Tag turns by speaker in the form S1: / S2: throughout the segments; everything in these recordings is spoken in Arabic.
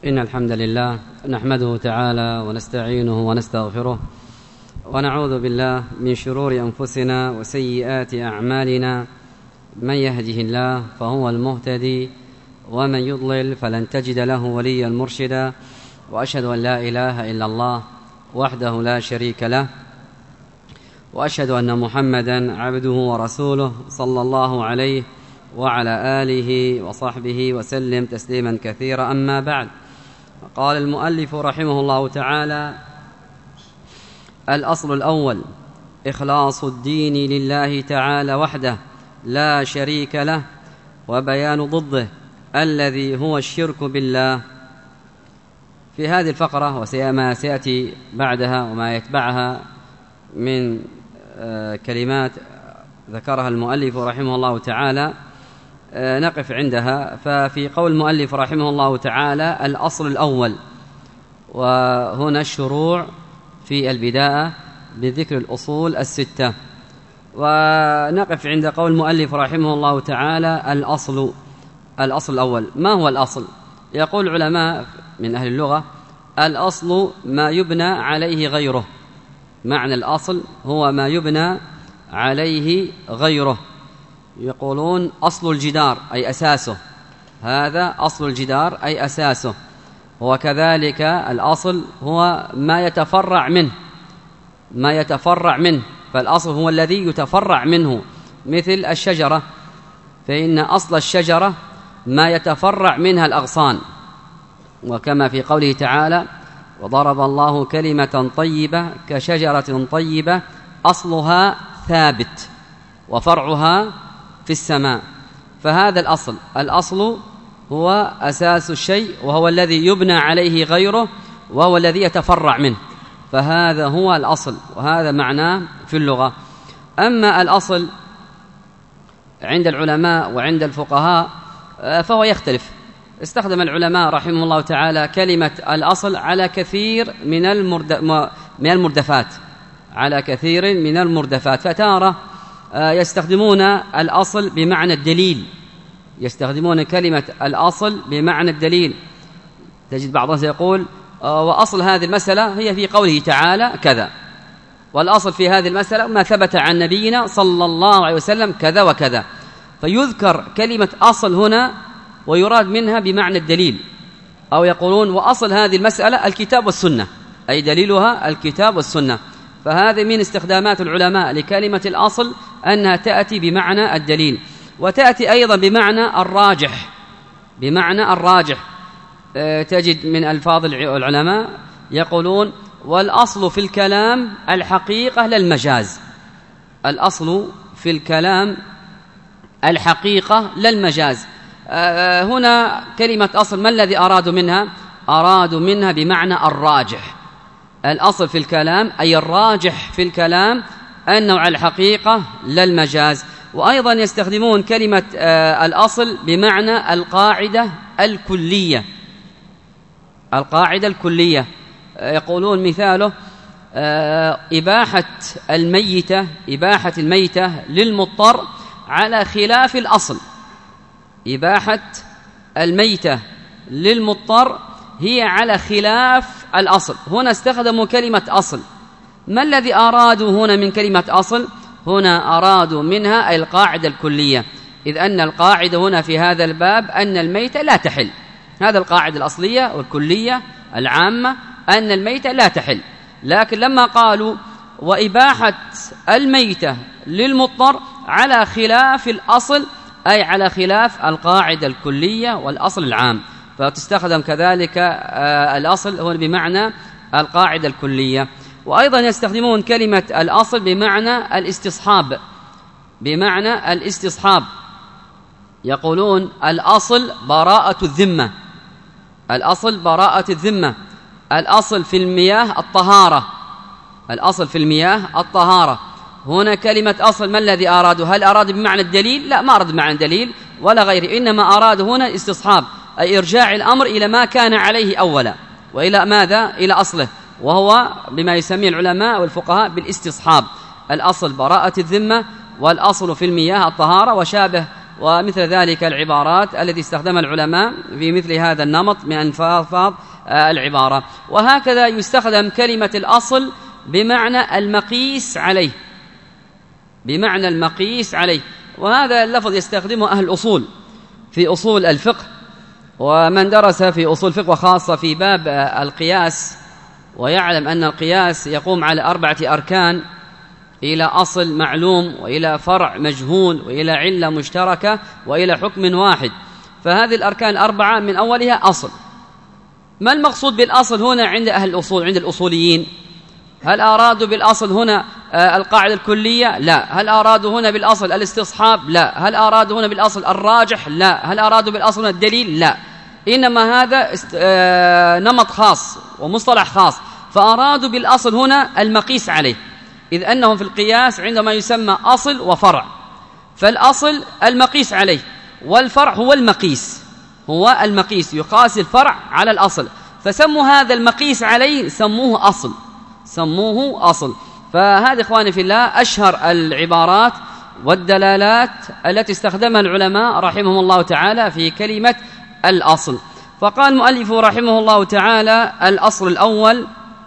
S1: إن الحمد لله نحمده تعالى ونستعينه ونستغفره ونعوذ بالله من شرور أنفسنا وسيئات أعمالنا. من يهده الله فهو المهتدي ومن يضلل فلن تجد له وليا مرشدا. وأشهد أن لا إله إلا الله وحده لا شريك له، وأشهد أن محمدا عبده ورسوله صلى الله عليه وعلى آله وصحبه وسلم تسليما كثيرا. أما بعد، قال المؤلف رحمه الله تعالى: الأصل الأول إخلاص الدين لله تعالى وحده لا شريك له، وبيان ضده الذي هو الشرك بالله. في هذه الفقرة وما سيأتي بعدها وما يتبعها من كلمات ذكرها المؤلف رحمه الله تعالى نقف عندها. ففي قول المؤلف رحمه الله تعالى الأصل الأول، وهنا الشروع في البداية بذكر الأصول الستة. ونقف عند قول المؤلف رحمه الله تعالى الأصل الأول. ما هو الأصل؟ يقول العلماء من أهل اللغة: الأصل ما يبنى عليه غيره. معنى الأصل هو ما يبنى عليه غيره. يقولون أصل الجدار أي أساسه، هذا أصل الجدار أي أساسه. وكذلك الأصل هو ما يتفرع منه، فالأصل هو الذي يتفرع منه، مثل الشجرة، فإن أصل الشجرة ما يتفرع منها الأغصان. وكما في قوله تعالى: وضرب الله كلمة طيبة كشجرة طيبة أصلها ثابت وفرعها في السماء. فهذا الأصل هو أساس الشيء، وهو الذي يبنى عليه غيره، وهو الذي يتفرع منه. فهذا هو الأصل، وهذا معناه في اللغة. أما الأصل عند العلماء وعند الفقهاء فهو يختلف. استخدم العلماء رحمه الله تعالى كلمة الأصل على كثير من المردفات، فتارة يستخدمون الأصل بمعنى الدليل، يستخدمون كلمة الأصل بمعنى الدليل. تجد بعضهم يقول: وأصل هذه المسألة هي في قوله تعالى كذا، والأصل في هذه المسألة ما ثبت عن نبينا صلى الله عليه وسلم كذا وكذا. فيذكر كلمة أصل هنا ويراد منها بمعنى الدليل. أو يقولون: وأصل هذه المسألة الكتاب والسنة، أي دليلها الكتاب والسنة. فهذه من استخدامات العلماء لكلمة الأصل، أنها تأتي بمعنى الدليل، وتأتي أيضا بمعنى الراجح. تجد من ألفاظ العلماء يقولون: والأصل في الكلام الحقيقة لا المجاز. الأصل في الكلام الحقيقة لا المجاز. هنا كلمة أصل ما الذي أرادوا منها؟ أرادوا منها بمعنى الراجح. الأصل في الكلام أي الراجح في الكلام أنه على الحقيقة لا المجاز. وأيضا يستخدمون كلمة الأصل بمعنى القاعدة الكلية. يقولون مثاله: إباحة الميتة للمضطر على خلاف الأصل. إباحة الميتة للمضطر هي على خلاف الأصل. هنا استخدموا كلمة أصل. ما الذي أرادوا هنا من كلمة أصل؟ هنا أرادوا منها القاعدة الكلية، إذ أن القاعدة هنا في هذا الباب أن الميتة لا تحل. هذا القاعدة الأصلية والكلية العامة أن الميتة لا تحل. لكن لما قالوا وإباحة الميتة للمضطر على خلاف الأصل، أي على خلاف القاعدة الكلية والأصل العام، فتستخدم كذلك الأصل هو بمعنى القاعدة الكلية. وأيضا يستخدمون كلمة الأصل بمعنى الاستصحاب. يقولون: الأصل براءة الذمة. الأصل في المياه الطهارة. هنا كلمة أصل ما الذي أرادوا؟ هل أرادوا بمعنى الدليل؟ لا، ما أراد بمعنى الدليل ولا غيره، إنما أرادوا هنا استصحاب، أي إرجاع الأمر إلى ما كان عليه أولا، وإلى ماذا؟ إلى أصله، وهو بما يسميه العلماء والفقهاء بالاستصحاب. الأصل براءة الذمة، والأصل في المياه الطهارة، ومثل ذلك العبارات التي استخدمها العلماء في مثل هذا النمط من ألفاظ العبارة. وهكذا يستخدم كلمة الأصل بمعنى المقيس عليه، بمعنى المقيس عليه، وهذا اللفظ يستخدمه أهل الأصول في أصول الفقه. ومن درس في أصول الفقه وخاصة في باب القياس ويعلم أن القياس يقوم على 4 أركان: إلى أصل معلوم، وإلى فرع مجهول، وإلى علة مشتركة، وإلى حكم واحد. فهذه الأركان 4 من أولها أصل. ما المقصود بالأصل هنا عند أهل الأصول، عند الأصوليين؟ هل أرادوا بالأصل هنا القاعدة الكلية؟ لا. هل أرادوا هنا بالأصل الاستصحاب؟ لا. هل أرادوا هنا بالأصل الراجح؟ لا. هل أرادوا بالأصل هنا الدليل؟ لا. إنما هذا نمط خاص ومصطلح خاص، فأرادوا بالأصل هنا المقيس عليه، إذ أنهم في القياس عندما يسمى أصل وفرع، فالأصل المقيس عليه، والفرع هو المقيس، هو المقيس، يقاس الفرع على الأصل، فسموا هذا المقيس عليه سموه أصل، سموه أصل. فهذا إخواني في الله أشهر العبارات والدلالات التي استخدمها العلماء رحمهم الله تعالى في كلمة الأصل. فقال المؤلف رحمه الله تعالى: الأصل الأول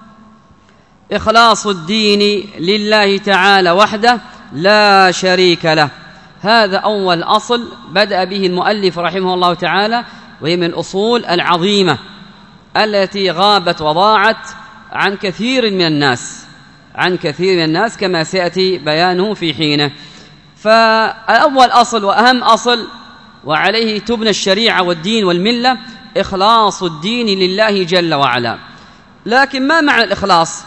S1: إخلاص الدين لله تعالى وحده لا شريك له. هذا أول أصل بدأ به المؤلف رحمه الله تعالى، وهي من الأصول العظيمة التي غابت وضاعت عن كثير من الناس، عن كثير من الناس كما سيأتي بيانه في حينه. فأول أصل وأهم أصل وعليه تبنى الشريعة والدين والملة إخلاص الدين لله جل وعلا. لكن ما معنى الإخلاص؟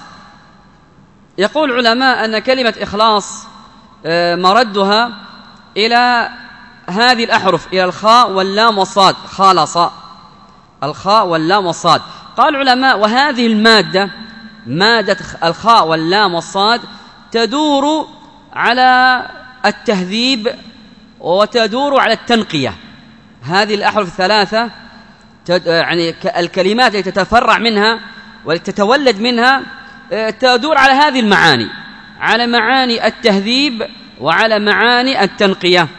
S1: يقول العلماء أن كلمة إخلاص مردها إلى هذه الأحرف، إلى الخاء واللام والصاد، خالص، الخاء واللام والصاد. قال العلماء: وهذه المادة، مادة الخاء واللام والصاد، تدور على التهذيب وتدور على التنقية. هذه الأحرف الثلاثة يعني الكلمات التي تتفرع منها وتتولد منها تدور على هذه المعاني، على معاني التهذيب وعلى معاني التنقية.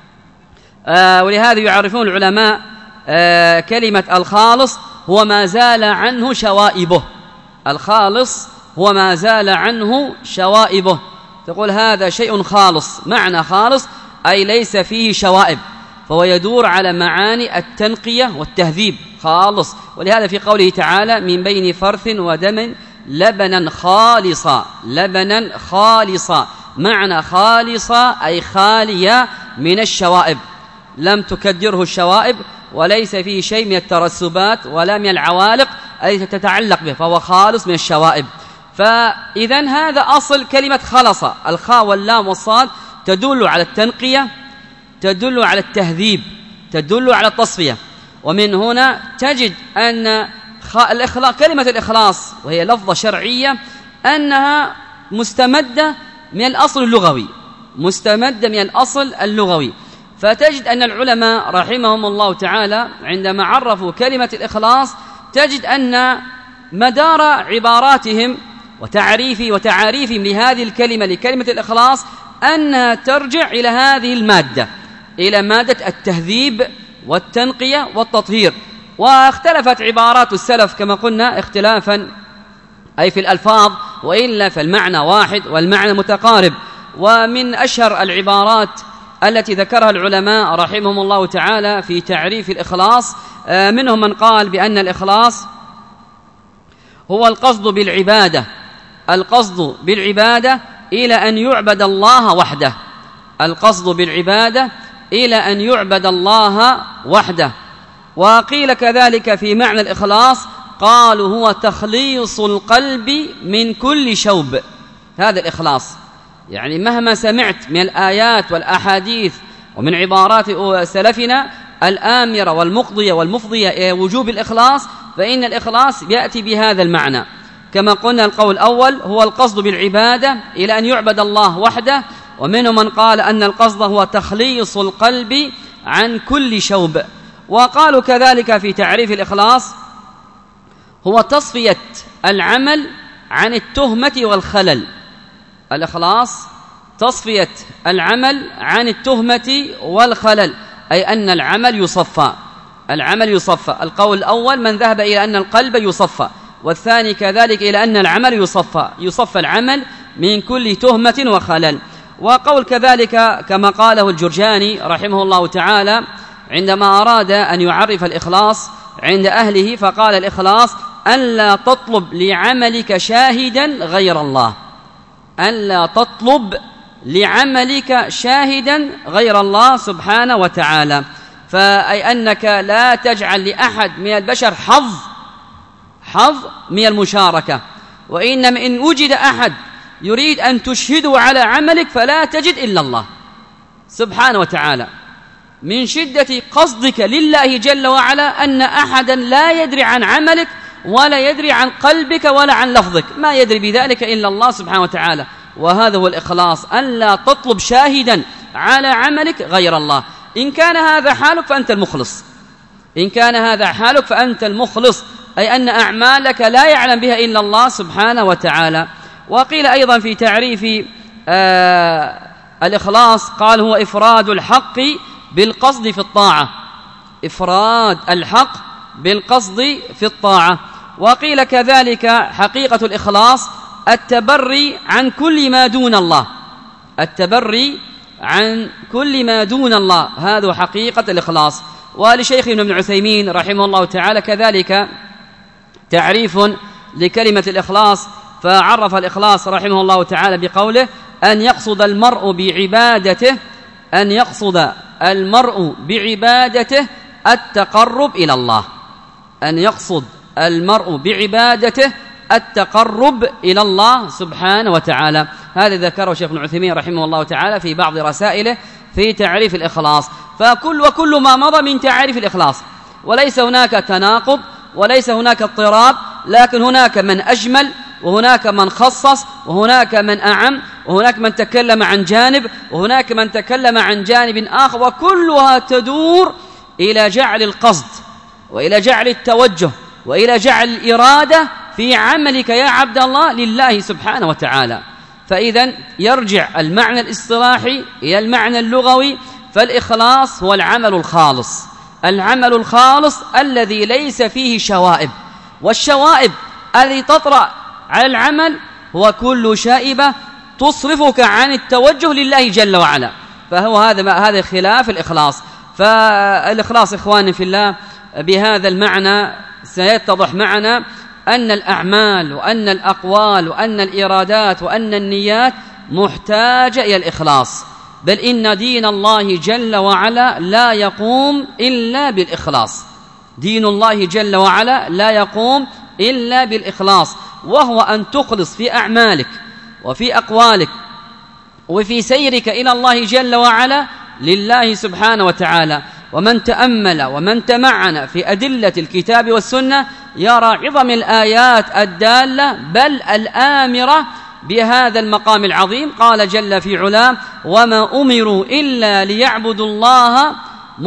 S1: ولهذا يعرفون العلماء كلمة الخالص هو ما زال عنه شوائبه. الخالص هو ما زال عنه شوائبه. تقول هذا شيء خالص، معنى خالص أي ليس فيه شوائب، فهو يدور على معاني التنقية والتهذيب، خالص. ولهذا في قوله تعالى: من بين فرث ودم لبنا خالصا، لبنا خالصا، معنى خالصا أي خالية من الشوائب، لم تكدره الشوائب، وليس فيه شيء من الترسبات ولا من العوالق التي تتعلق به، فهو خالص من الشوائب. فإذن هذا أصل كلمة خلص، الخاء واللام والصاد تدل على التنقية، تدل على التهذيب، تدل على التصفية. ومن هنا تجد أن كلمة الإخلاص وهي لفظة شرعية أنها مستمدة من الأصل اللغوي، مستمدة من الأصل اللغوي. فتجد أن العلماء رحمهم الله تعالى عندما عرفوا كلمة الإخلاص تجد أن مدار عباراتهم وتعاريفهم لهذه الكلمة، لكلمة الإخلاص، أنها ترجع إلى هذه المادة، إلى مادة التهذيب والتنقية والتطهير. واختلفت عبارات السلف كما قلنا اختلافا أي في الألفاظ، وإلا فالمعنى واحد والمعنى متقارب. ومن أشهر العبارات التي ذكرها العلماء رحمهم الله تعالى في تعريف الإخلاص منهم من قال بأن الإخلاص هو القصد بالعبادة، القصد بالعبادة إلى أن يعبد الله وحده، القصد بالعبادة إلى أن يعبد الله وحده. وقيل كذلك في معنى الإخلاص قالوا هو تخليص القلب من كل شوب. هذا الإخلاص يعني مهما سمعت من الآيات والأحاديث ومن عبارات سلفنا الآمرة والمقضية والمفضية إلى وجوب الإخلاص، فإن الإخلاص يأتي بهذا المعنى. كما قلنا القول الأول هو القصد بالعبادة إلى أن يعبد الله وحده، ومنهم من قال أن القصد هو تخليص القلب عن كل شوب. وقالوا كذلك في تعريف الإخلاص هو تصفية العمل عن التهمة والخلل. الإخلاص تصفية العمل عن التهمة والخلل. أي أن العمل يصفى. العمل يصفى. القول الأول من ذهب إلى أن القلب يصفى، والثاني كذلك إلى أن العمل يصفى العمل من كل تهمة وخلل. وقول كذلك كما قاله الجرجاني رحمه الله تعالى عندما أراد أن يعرف الإخلاص عند أهله، فقال الإخلاص ألا تطلب لعملك شاهدا غير الله، ألا تطلب لعملك شاهدا غير الله سبحانه وتعالى. فأي أنك لا تجعل لأحد من البشر حظ من المشاركة، وإنما إن وجد أحد يريد أن تشهده على عملك فلا تجد إلا الله سبحانه وتعالى، من شدة قصدك لله جل وعلا أن أحدا لا يدري عن عملك ولا يدري عن قلبك ولا عن لفظك، ما يدري بذلك إلا الله سبحانه وتعالى. وهذا هو الإخلاص، أن لا تطلب شاهدا على عملك غير الله. إن كان هذا حالك فأنت المخلص، إن كان هذا حالك فأنت المخلص، أي أن أعمالك لا يعلم بها إلا الله سبحانه وتعالى. وقيل أيضا في تعريف الإخلاص قال هو إفراد الحق بالقصد في الطاعة، إفراد الحق بالقصد في الطاعة. وقيل كذلك حقيقة الإخلاص التبري عن كل ما دون الله، التبري عن كل ما دون الله، هذا حقيقة الإخلاص. ولشيخنا ابن عثيمين رحمه الله تعالى كذلك تعريف لكلمة الإخلاص، فعرف الإخلاص رحمه الله تعالى بقوله أن يقصد المرء بعبادته، أن يقصد المرء بعبادته التقرب إلى الله، أن يقصد المرء بعبادته التقرب إلى الله سبحانه وتعالى. هذا ذكره شيخ ابن عثيمين رحمه الله تعالى في بعض رسائله في تعريف الإخلاص. وكل ما مضى من تعريف الإخلاص، وليس هناك تناقض وليس هناك اضطراب، لكن هناك من أجمل وهناك من خصص وهناك من أعم وهناك من تكلم عن جانب وهناك من تكلم عن جانب آخر، وكلها تدور إلى جعل القصد وإلى جعل التوجه وإلى جعل الإرادة في عملك يا عبد الله لله سبحانه وتعالى. فإذا يرجع المعنى الاصطلاحي إلى المعنى اللغوي، فالإخلاص هو العمل الخالص، العمل الخالص الذي ليس فيه شوائب، والشوائب الذي تطرأ على العمل هو كل شائبة تصرفك عن التوجه لله جل وعلا، فهو هذا خلاف الإخلاص. فالإخلاص إخواني في الله بهذا المعنى سيتضح معنا أن الأعمال وأن الأقوال وأن الإرادات وأن النيات محتاجة إلى الإخلاص، بل إن دين الله جل وعلا لا يقوم إلا بالإخلاص، دين الله جل وعلا لا يقوم إلا بالإخلاص، وهو أن تخلص في أعمالك وفي أقوالك وفي سيرك إلى الله جل وعلا لله سبحانه وتعالى. ومن تأمل ومن تمعن في أدلة الكتاب والسنة يرى عظم الآيات الدالة بل الآمرة بهذا المقام العظيم. قال جل في علاه وما أمروا إلا ليعبدوا الله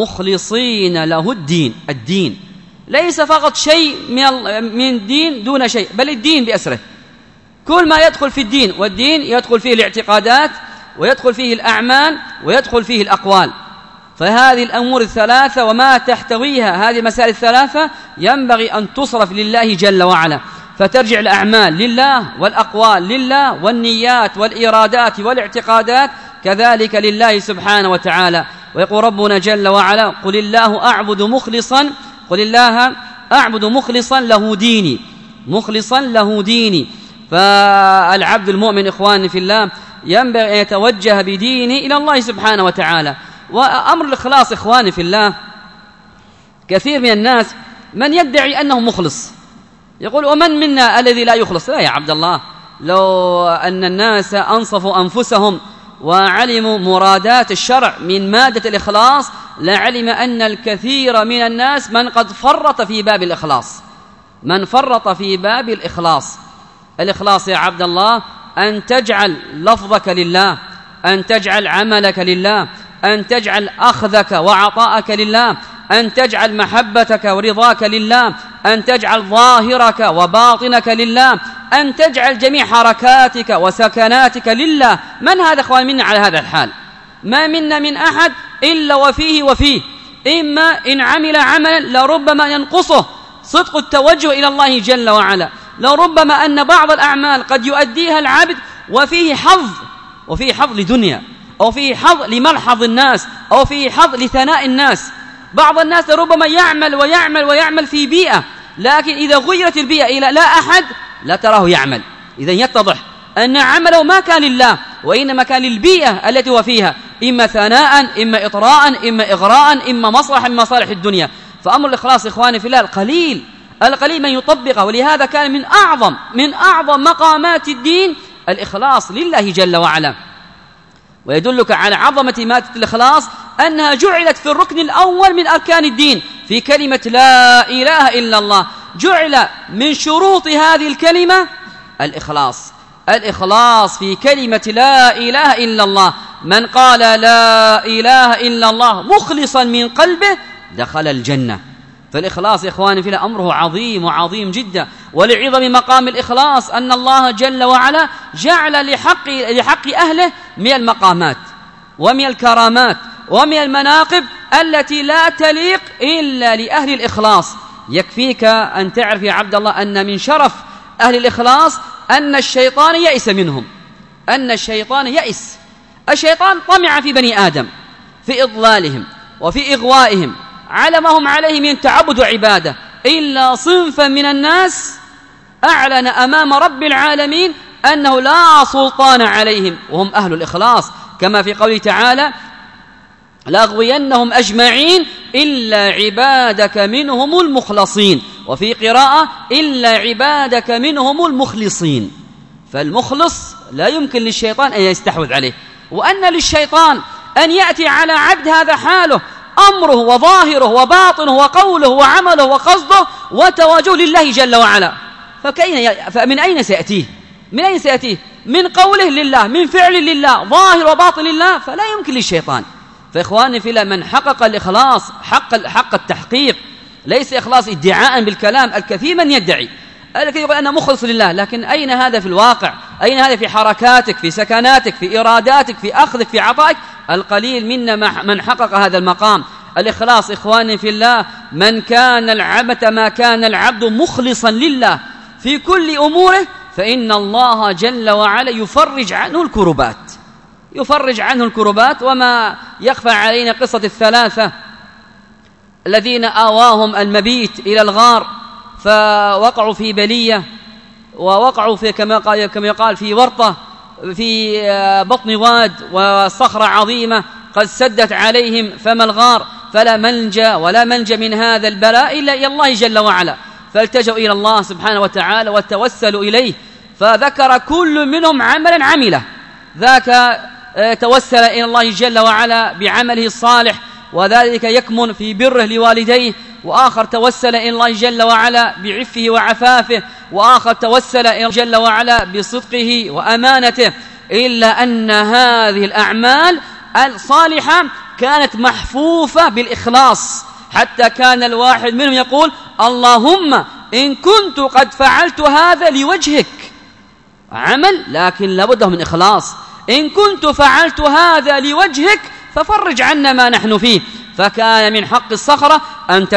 S1: مخلصين له الدين. الدين ليس فقط شيء من دين دون شيء، بل الدين بأسره، كل ما يدخل في الدين، والدين يدخل فيه الاعتقادات ويدخل فيه الأعمال ويدخل فيه الأقوال. فهذه الأمور الثلاثة وما تحتويها هذه المسائل الثلاثة ينبغي أن تصرف لله جل وعلا، فترجع الأعمال لله والأقوال لله والنيات والإرادات والاعتقادات كذلك لله سبحانه وتعالى. ويقول ربنا جل وعلا قل الله أعبد مخلصا له ديني، مخلصا له ديني. فالعبد المؤمن إخواني في الله ينبغي أن يتوجه بدينه إلى الله سبحانه وتعالى. وأمر الإخلاص إخواني في الله، كثير من الناس من يدعي أنه مخلص، يقول ومن منا الذي لا يخلص؟ لا يا عبد الله، لو أن الناس أنصفوا أنفسهم وعلموا مرادات الشرع من مادة الإخلاص لعلم أن الكثير من الناس من قد فرط في باب الإخلاص، من فرط في باب الإخلاص. الإخلاص يا عبد الله أن تجعل لفظك لله، أن تجعل عملك لله، أن تجعل أخذك وعطاءك لله، أن تجعل محبتك ورضاك لله، أن تجعل ظاهرك وباطنك لله، أن تجعل جميع حركاتك وسكناتك لله. من هذا أخوان منا على هذا الحال؟ ما منا من أحد إلا وفيه إما إن عمل عملا لربما ينقصه صدق التوجه إلى الله جل وعلا، لربما أن بعض الأعمال قد يؤديها العبد وفيه حظ لدنيا، أو فيه حظ لملحظ الناس، أو فيه حظ لثناء الناس. بعض الناس لربما يعمل في بيئة، لكن إذا غيرت البيئة إلى لا أحد لا تراه يعمل. إذن يتضح أن عمله ما كان لله، وإنما كان للبيئة التي هو فيها، إما ثناء، إما إطراء، إما إغراء، إما مصلحة من مصالح الدنيا. فأمر الإخلاص إخواني في الله القليل من يطبقه، ولهذا كان من أعظم مقامات الدين الإخلاص لله جل وعلا. ويدلك على عظمة مادة الإخلاص أنها جعلت في الركن الأول من أركان الدين في كلمة لا إله إلا الله. جعل من شروط هذه الكلمة الإخلاص في كلمة لا إله إلا الله. من قال لا إله إلا الله مخلصا من قلبه دخل الجنة. فالإخلاص إخواني في الله أمره عظيم جدا. ولعظم مقام الإخلاص أن الله جل وعلا جعل لحق أهله من المقامات ومن الكرامات ومن المناقب التي لا تليق إلا لأهل الإخلاص. يكفيك أن تعرف يا عبد الله أن من شرف أهل الإخلاص أن الشيطان يئس منهم، الشيطان طمع في بني آدم في إضلالهم وفي إغوائهم على ما هم عليه من تعبد وعبادة، إلا صنفا من الناس أعلن أمام رب العالمين أنه لا سلطان عليهم، وهم أهل الإخلاص، كما في قوله تعالى لأغوينهم أجمعين إلا عبادك منهم المخلصين، وفي قراءة إلا عبادك منهم المخلصين. فالمخلص لا يمكن للشيطان أن يستحوذ عليه، وأن للشيطان أن يأتي على عبد هذا حاله، أمره وظاهره وباطنه وقوله وعمله وقصده وتوجه لله جل وعلا. فمن أين سيأتيه؟ من قوله لله، من فعل لله، ظاهر وباطن لله، فلا يمكن للشيطان. فإخواني في الله، من حقق الإخلاص حق التحقيق، ليس إخلاص ادعاء بالكلام. الكثير من يدعي يقول أنا مخلص لله، لكن أين هذا في الواقع؟ أين هذا في حركاتك، في سكناتك، في إراداتك، في أخذك، في عطائك؟ القليل منا من حقق هذا المقام. الإخلاص إخواني في الله ما كان العبد مخلصا لله في كل أموره فإن الله جل وعلا يفرج عنه الكربات. وما يخفى علينا قصة الثلاثة الذين آواهم المبيت إلى الغار، فوقعوا في بلية، ووقعوا في كما يقال في ورطة في بطن واد، وصخرة عظيمة قد سدت عليهم فم الغار، فلا منجى من هذا البلاء إلا إلى الله جل وعلا. فالتجوا إلى الله سبحانه وتعالى وتوسلوا إليه، فذكر كل منهم عملا عمله. ذاك توسل إلى الله جل وعلا بعمله الصالح، وذلك يكمن في بره لوالديه، وآخر توسل إلى الله جل وعلا بعفه وعفافه، وآخر توسل إلى الله جل وعلا بصدقه وأمانته. إلا أن هذه الأعمال الصالحة كانت محفوفة بالإخلاص، حتى كان الواحد منهم يقول اللهم إن كنت قد فعلت هذا لوجهك، عمل لكن لابد من إخلاص، إن كنت فعلت هذا لوجهك ففرج عنا ما نحن فيه. فكان من حق الصخرة أن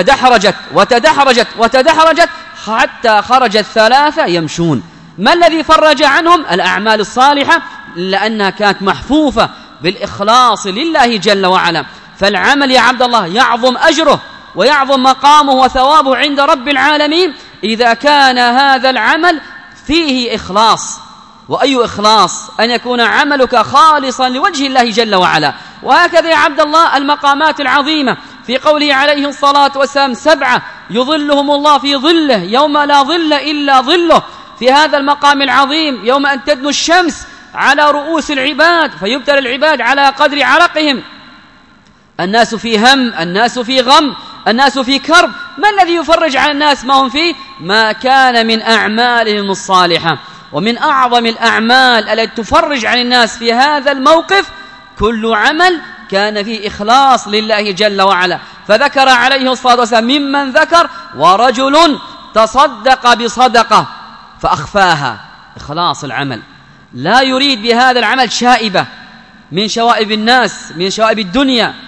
S1: تدحرجت حتى خرج الثلاثة يمشون. ما الذي فرج عنهم؟ الأعمال الصالحة، لأنها كانت محفوفة بالإخلاص لله جل وعلا. فالعمل يا عبد الله يعظم أجره ويعظم مقامه وثوابه عند رب العالمين إذا كان هذا العمل فيه إخلاص. وأي إخلاص؟ أن يكون عملك خالصا لوجه الله جل وعلا. وهكذا يا عبد الله المقامات العظيمة في قوله عليه الصلاة والسلام 7 يظلهم الله في ظله يوم لا ظل إلا ظله. في هذا المقام العظيم يوم أن تدنو الشمس على رؤوس العباد فيبتلى العباد على قدر عرقهم، الناس في هم، الناس في غم، الناس في كرب. ما الذي يفرج على الناس ما هم فيه؟ ما كان من أعمالهم الصالحة. ومن أعظم الأعمال التي تفرج عن الناس في هذا الموقف كل عمل كان فيه إخلاص لله جل وعلا. فذكر عليه الصلاة والسلام ممن ذكر ورجل تصدق بصدقة فأخفاها. إخلاص العمل، لا يريد بهذا العمل شائبة من شوائب الناس، من شوائب الدنيا،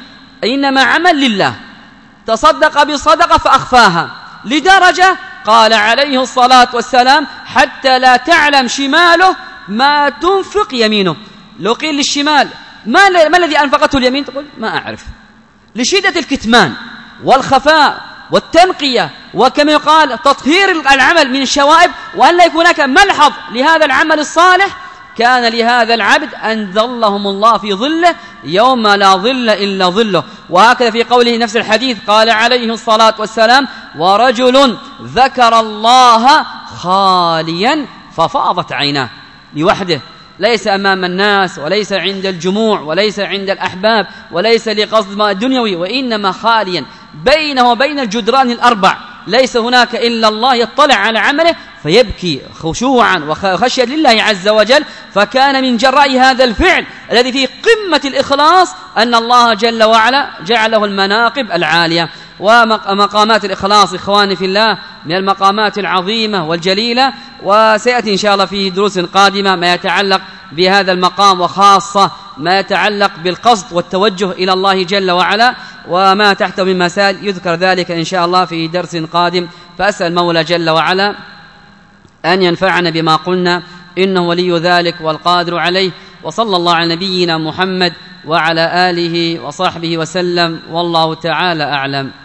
S1: إنما عمل لله، تصدق بصدقة فأخفاها، لدرجة قال عليه الصلاة والسلام حتى لا تعلم شماله ما تنفق يمينه. لو قيل للشمال ما الذي أنفقته اليمين تقول ما أعرف، لشدة الكتمان والخفاء والتنقية، وكما يقال تطهير العمل من الشوائب، وأن لا يكون هناك ملحظ لهذا العمل الصالح. كان لهذا العبد أن ظلهم الله في ظله يوم لا ظل إلا ظله. وهكذا في قوله نفس الحديث قال عليه الصلاة والسلام ورجل ذكر الله خاليا ففاضت عيناه، لوحده، ليس أمام الناس، وليس عند الجموع، وليس عند الأحباب، وليس لقصد ما دنيوي، وإنما خاليا بينه وبين الجدران الأربع، ليس هناك إلا الله يطلع على عمله فيبكي خشوعا وخشية لله عز وجل. فكان من جراء هذا الفعل الذي فيه قمة الإخلاص أن الله جل وعلا جعله المناقب العالية. ومقامات الإخلاص إخواني في الله من المقامات العظيمة والجليلة، وسيأتي إن شاء الله في دروس قادمة ما يتعلق بهذا المقام، وخاصة ما يتعلق بالقصد والتوجه إلى الله جل وعلا وما تحته من مسائل، يذكر ذلك إن شاء الله في درس قادم. فأسأل المولى جل وعلا أن ينفعنا بما قلنا، إنه ولي ذلك والقادر عليه. وصلى الله على نبينا محمد وعلى آله وصحبه وسلم، والله تعالى أعلم.